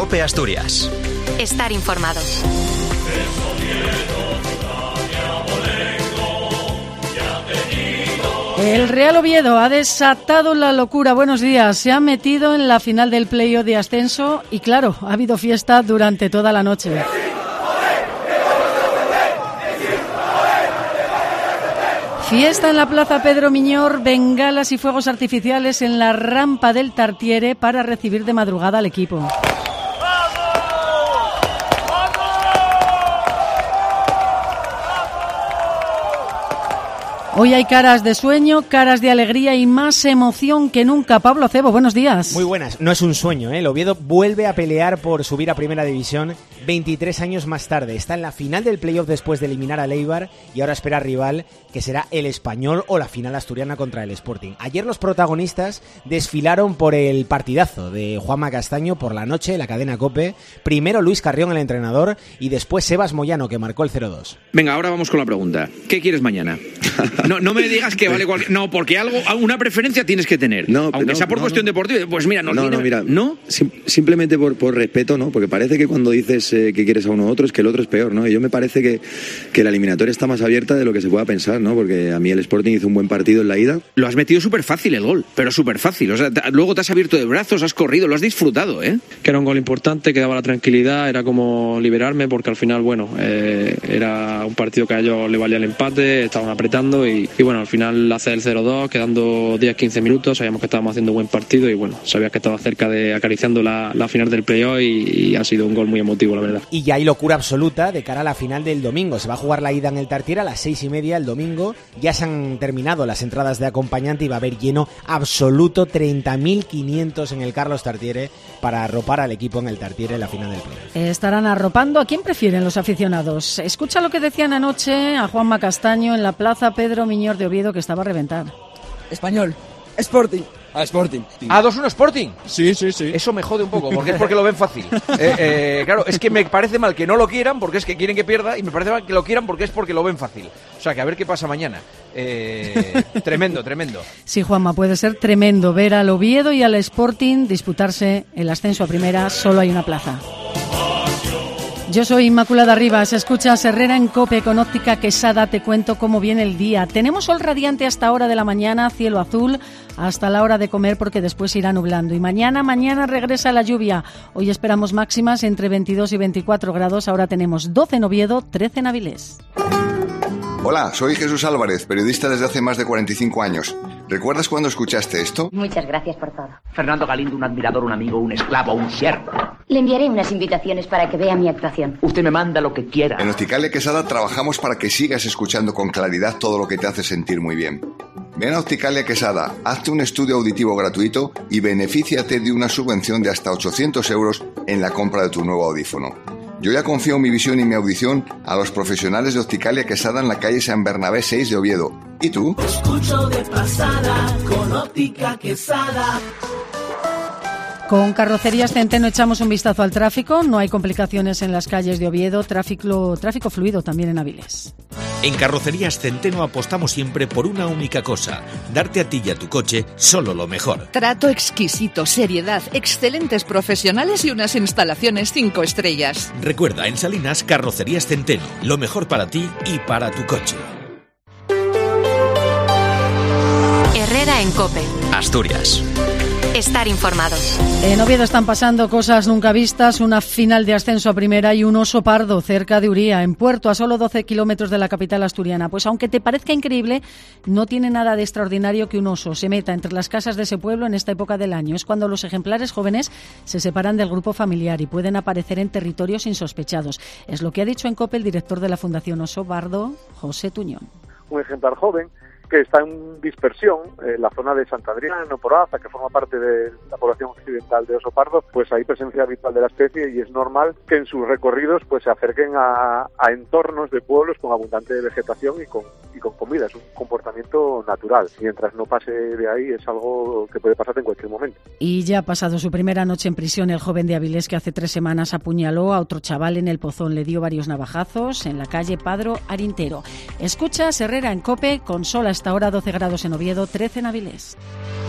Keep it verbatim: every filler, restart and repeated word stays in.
COPE Asturias. Estar informado. El Real Oviedo ha desatado la locura. Buenos días. Se ha metido en la final del playoff de ascenso y, claro, ha habido fiesta durante toda la noche. Fiesta en la Plaza Pedro Miñor, bengalas y fuegos artificiales en la rampa del Tartiere para recibir de madrugada al equipo. Hoy hay caras de sueño, caras de alegría y más emoción que nunca. Pablo Acebo, buenos días. Muy buenas. No es un sueño, ¿eh? El Oviedo vuelve a pelear por subir a Primera División veintitrés años más tarde. Está en la final del playoff después de eliminar al Eibar y ahora espera rival que será el Español o la final asturiana contra el Sporting. Ayer los protagonistas desfilaron por el partidazo de Juanma Castaño por la noche en la cadena COPE. Primero Luis Carrión, el entrenador, y después Sebas Moyano, que marcó el cero dos. Venga, ahora vamos con la pregunta. ¿Qué quieres mañana? No, no me digas que vale cualquier... No, porque algo, una preferencia tienes que tener. No, aunque no, sea por no, cuestión no. deportiva. Pues mira, no, no, tiene... no mira, ¿no? Sim- simplemente por, por respeto, ¿no? Porque parece que cuando dices eh, que quieres a uno u otro es que el otro es peor, ¿no? Y yo me parece que, que la eliminatoria está más abierta de lo que se pueda pensar, ¿no? Porque a mí el Sporting hizo un buen partido en la ida. Lo has metido súper fácil el gol, pero súper fácil. O sea, te, luego te has abierto de brazos, has corrido, lo has disfrutado, ¿eh? Que era un gol importante, que daba la tranquilidad, era como liberarme, porque al final, bueno, eh, era un partido que a ellos le valía el empate, estaban apretando y, y bueno, al final hacer el cero dos, quedando diez a quince minutos, sabíamos que estábamos haciendo un buen partido y bueno, sabías que estaba cerca de acariciando la, la final del playoff y, y ha sido un gol muy emotivo, la verdad. Y ya hay locura absoluta de cara a la final del domingo. Se va a jugar la ida en el Tartiere a las seis y media el domingo. Ya se han terminado las entradas de acompañante y va a haber lleno absoluto, treinta mil quinientos en el Carlos Tartiere para arropar al equipo en el Tartiere en la final del playoff. Estarán arropando. ¿A quién prefieren los aficionados? Escucha lo que decían anoche a Juanma Castaño en la Plaza Pedro Miñor de Oviedo, que estaba a reventar. Español, Sporting. A Sporting. ¿A dos uno Sporting? Sí, sí, sí. Eso me jode un poco, porque es porque lo ven fácil. Eh, eh, claro, es que me parece mal que no lo quieran porque es que quieren que pierda y me parece mal que lo quieran porque es porque lo ven fácil. O sea, que a ver qué pasa mañana. Eh, tremendo, tremendo. Sí, Juanma, puede ser tremendo ver al Oviedo y al Sporting disputarse el ascenso a primera. Solo hay una plaza. Yo soy Inmaculada Rivas, escuchas Herrera en COPE con Óptica Quesada, te cuento cómo viene el día. Tenemos sol radiante hasta hora de la mañana, cielo azul hasta la hora de comer porque después irá nublando. Y mañana, mañana regresa la lluvia. Hoy esperamos máximas entre veintidós y veinticuatro grados, ahora tenemos doce en Oviedo, trece en Avilés. Hola, soy Jesús Álvarez, periodista desde hace más de cuarenta y cinco años. ¿Recuerdas cuando escuchaste esto? Muchas gracias por todo. Fernando Galindo, un admirador, un amigo, un esclavo, un siervo. Le enviaré unas invitaciones para que vea mi actuación. Usted me manda lo que quiera. En Opticalia Quesada trabajamos para que sigas escuchando con claridad todo lo que te hace sentir muy bien. Ven a Opticalia Quesada, hazte un estudio auditivo gratuito y benefíciate de una subvención de hasta ochocientos euros en la compra de tu nuevo audífono. Yo ya confío mi visión y mi audición a los profesionales de Opticalia Quesada en la calle San Bernabé seis de Oviedo. ¿Y tú? Escucho de pasada con Óptica Quesada. Con Carrocerías Centeno echamos un vistazo al tráfico. No hay complicaciones en las calles de Oviedo. Tráfico, tráfico fluido también en Avilés. En Carrocerías Centeno apostamos siempre por una única cosa: darte a ti y a tu coche solo lo mejor. Trato exquisito, seriedad, excelentes profesionales y unas instalaciones cinco estrellas. Recuerda, en Salinas, Carrocerías Centeno, lo mejor para ti y para tu coche. Herrera en COPE. Asturias. Estar informado. En Oviedo están pasando cosas nunca vistas, una final de ascenso a primera y un oso pardo cerca de Uría, en Puerto, a solo doce kilómetros de la capital asturiana. Pues aunque te parezca increíble, no tiene nada de extraordinario que un oso se meta entre las casas de ese pueblo en esta época del año. Es cuando los ejemplares jóvenes se separan del grupo familiar y pueden aparecer en territorios insospechados. Es lo que ha dicho en COPE el director de la Fundación Oso Pardo, José Tuñón. Un ejemplar joven que está en dispersión en la zona de Sant Adrián o Proaza, que forma parte de la población occidental de oso pardo, pues hay presencia habitual de la especie y es normal que en sus recorridos pues se acerquen a, a entornos de pueblos con abundante vegetación y con, y con comida. Es un comportamiento natural. Mientras no pase de ahí es algo que puede pasar en cualquier momento. Y ya ha pasado su primera noche en prisión el joven de Avilés que hace tres semanas apuñaló a otro chaval en el Pozón. Le dio varios navajazos en la calle Padro Arintero. Escuchas Herrera en COPE con sol hasta ahora doce grados en Oviedo, trece en Avilés.